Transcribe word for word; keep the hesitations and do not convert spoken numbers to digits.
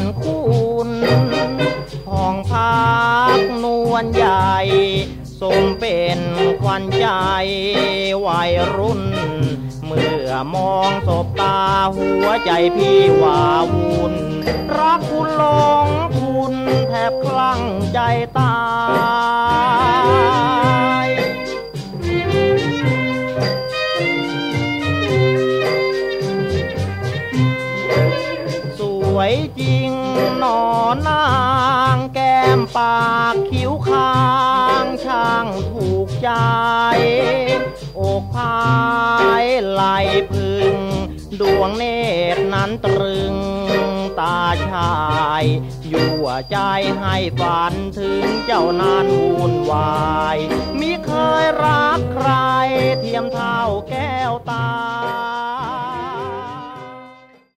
นคุณห้องพักนวลใหญ่สมเป็นขวัญใจวัยรุ่นเมื่อมองสบตาหัวใจพี่ว่าวุ่นรักคุณหลงคุณแทบคลั่งใจตายสวยจริงหนอนางแก้มปากคิ้วคางช่างถูกใจอกพายไหลพึงดวงเนตรนั้นตรึงตาชายยั่วใจให้ฝันถึงเจ้านั้นวุ่นวายมิเคยรักใครเทียมเท่าแก้วตา